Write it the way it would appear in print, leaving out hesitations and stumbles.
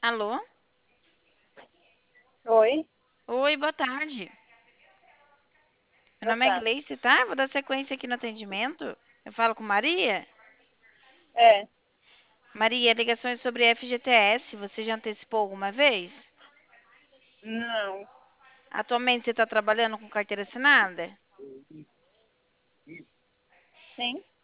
Alô? Oi, Oi, boa tarde. Meu boa nome é tarde. Gleice, tá? Vou dar sequência aqui no atendimento. Eu falo com Maria. É, Maria, ligações sobre FGTS. Você já antecipou alguma vez? não, Atualmente você está trabalhando com carteira assinada? sim,